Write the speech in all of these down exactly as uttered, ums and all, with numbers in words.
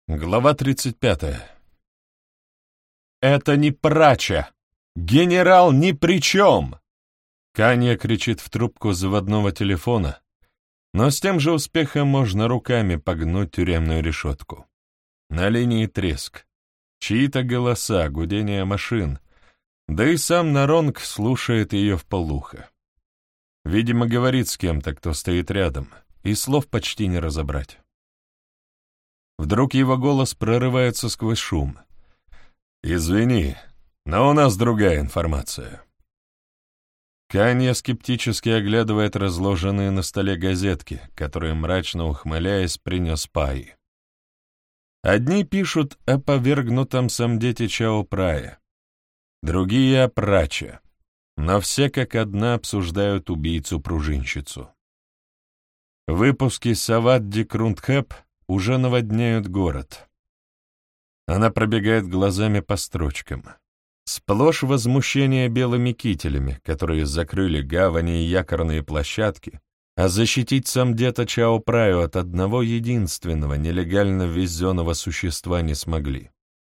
Глава тридцать пятая. «Это не Прача! Генерал ни при чем!» Канье кричит в трубку заводного телефона, но с тем же успехом можно руками погнуть тюремную решетку. На линии треск, чьи-то голоса, гудение машин, да и сам Наронг слушает ее вполуха. Видимо, говорит с кем-то, кто стоит рядом, и слов почти не разобрать. Вдруг его голос прорывается сквозь шум. «Извини, но у нас другая информация». Канье скептически оглядывает разложенные на столе газетки, которые, мрачно ухмыляясь, принес Паи. Одни пишут о повергнутом самдете Чао Прае, другие — о Праче, но все как одна обсуждают убийцу-пружинщицу. Выпуски «Савадди Крундхэп» уже наводняют город. Она пробегает глазами по строчкам. Сплошь возмущение белыми кителями, которые закрыли гавани и якорные площадки, а защитить самдета Чао Праю от одного единственного нелегально ввезенного существа не смогли.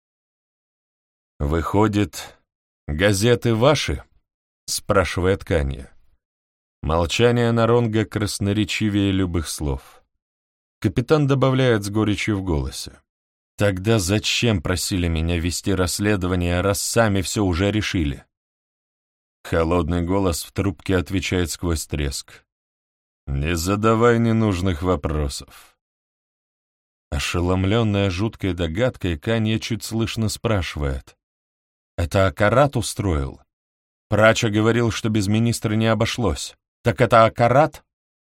«Выходит, газеты ваши?» — спрашивает Канье. Молчание Наронга красноречивее любых слов. Капитан добавляет с горечью в голосе. «Тогда зачем просили меня вести расследование, раз сами все уже решили?» Холодный голос в трубке отвечает сквозь треск. «Не задавай ненужных вопросов». Ошеломленная жуткой догадкой, Канье чуть слышно спрашивает. «Это Акарат устроил? Прача говорил, что без министра не обошлось. Так это Акарат?»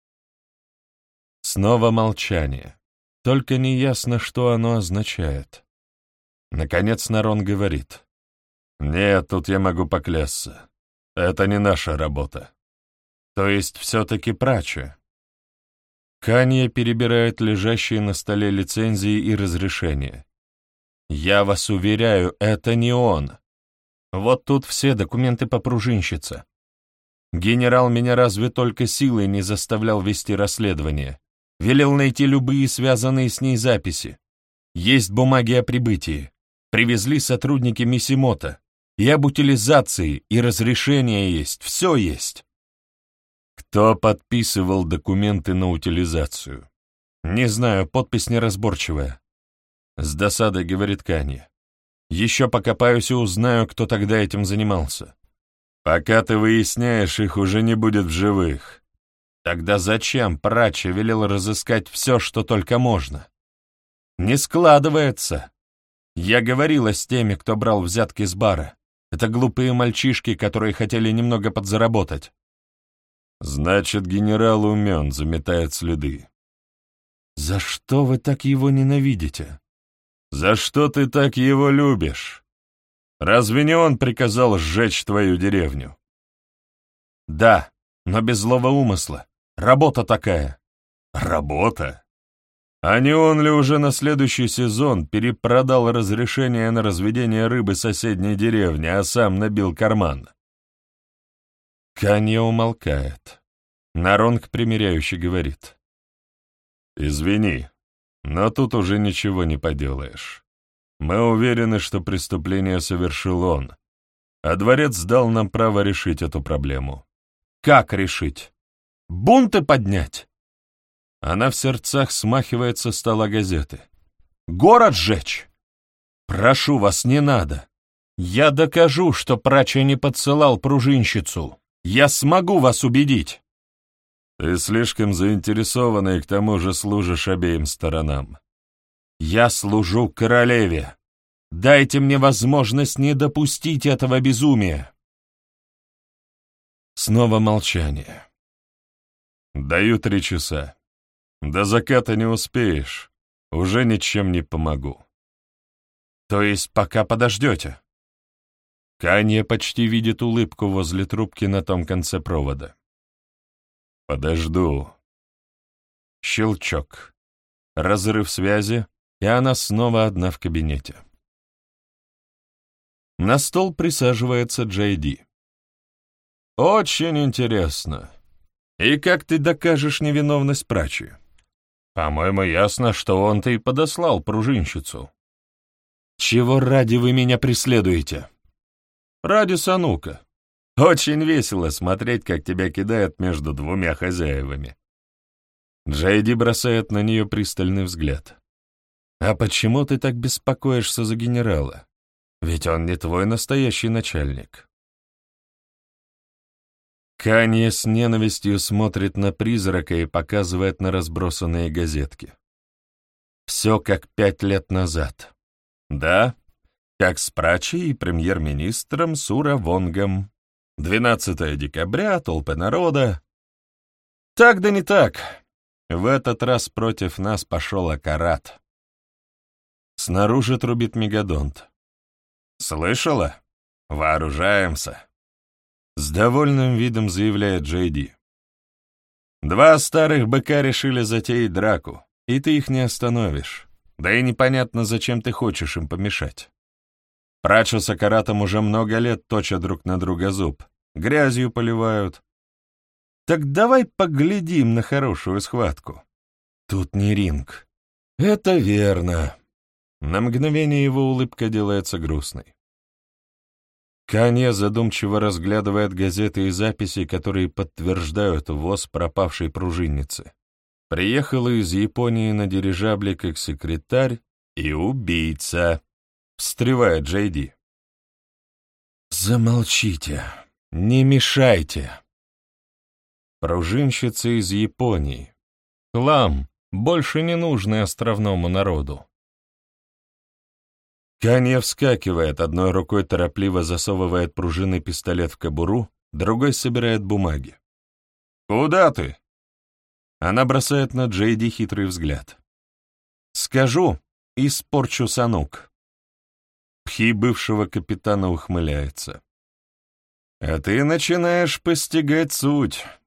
Снова молчание. Только неясно, что оно означает. Наконец Нарон говорит. «Нет, тут я могу поклясться. Это не наша работа». «То есть все-таки Прача?» Канье перебирает лежащие на столе лицензии и разрешения. «Я вас уверяю, это не он. Вот тут все документы по пружинщице. Генерал меня разве только силой не заставлял вести расследование. Велел найти любые связанные с ней записи. Есть бумаги о прибытии. Привезли сотрудники Мисимото. И об утилизации, и разрешение есть. Все есть». «Кто подписывал документы на утилизацию?» «Не знаю, подпись неразборчивая». С досадой говорит Канье. «Еще покопаюсь и узнаю, кто тогда этим занимался». «Пока ты выясняешь, их уже не будет в живых». «Тогда зачем Прача велел разыскать все, что только можно?» «Не складывается. Я говорила с теми, кто брал взятки с бара. Это глупые мальчишки, которые хотели немного подзаработать». «Значит, генерал умен, заметает следы». «За что вы так его ненавидите?» «За что ты так его любишь? Разве не он приказал сжечь твою деревню?» «Да, но без злого умысла. Работа такая». «Работа? А не он ли уже на следующий сезон перепродал разрешение на разведение рыбы соседней деревни, а сам набил карман?» Канье умолкает. Наронг примиряюще говорит. «Извини, но тут уже ничего не поделаешь. Мы уверены, что преступление совершил он, а дворец дал нам право решить эту проблему». «Как решить? Бунты поднять?» Она в сердцах смахивает со стола газеты. «Город сжечь? Прошу вас, не надо. Я докажу, что Прача не подсылал пружинщицу. Я смогу вас убедить». «Ты слишком заинтересована и к тому же служишь обеим сторонам». «Я служу королеве. Дайте мне возможность не допустить этого безумия». Снова молчание. «Даю три часа. До заката не успеешь. Уже ничем не помогу». «То есть пока подождете?» Канье почти видит улыбку возле трубки на том конце провода. «Подожду». Щелчок. Разрыв связи, и она снова одна в кабинете. На стол присаживается Джей Ди. «Очень интересно. И как ты докажешь невиновность Прачи?» По-моему, ясно, что он-то и подослал пружинщицу. Чего ради вы меня преследуете? Ради Санука. Очень весело смотреть, как тебя кидают между двумя хозяевами. Джейди бросает на нее пристальный взгляд. А почему ты так беспокоишься за генерала? Ведь он не твой настоящий начальник. Канье с ненавистью смотрит на призрака и показывает на разбросанные газетки. Все как пять лет назад. Да, как с Прачей и премьер-министром Сура Вонгом. двенадцатого декабря, толпы народа. Так да не так. В этот раз против нас пошел Акарат. Снаружи трубит мегадонт. «Слышала? Вооружаемся!» С довольным видом заявляет Джейди. «Два старых быка решили затеять драку, и ты их не остановишь. Да и непонятно, зачем ты хочешь им помешать. Прачу с Акаратом уже много лет точат друг на друга зуб, грязью поливают. Так давай поглядим на хорошую схватку. Тут не ринг». «Это верно». На мгновение его улыбка делается грустной. Канье задумчиво разглядывает газеты и записи, которые подтверждают ввоз пропавшей пружинницы. Приехала из Японии на дирижабле как секретарь и убийца. Встревает Джейди. Замолчите, не мешайте. Пружинщица из Японии. Хлам, больше не нужный островному народу. Канье вскакивает, одной рукой торопливо засовывает пружинный пистолет в кобуру, другой собирает бумаги. «Куда ты?» Она бросает на Джейди хитрый взгляд. «Скажу, испорчу Санук». Пхи бывшего капитана ухмыляется. «А ты начинаешь постигать суть.